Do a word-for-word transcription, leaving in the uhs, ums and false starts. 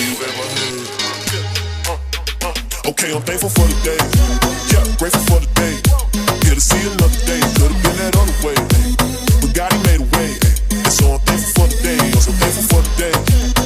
you've ever heard. Okay, I'm thankful for the day. Yeah, grateful for the day. Here to see another day. Could've been that other way, but God, he made a way. And so I'm thankful for the day. I'm so thankful for the day.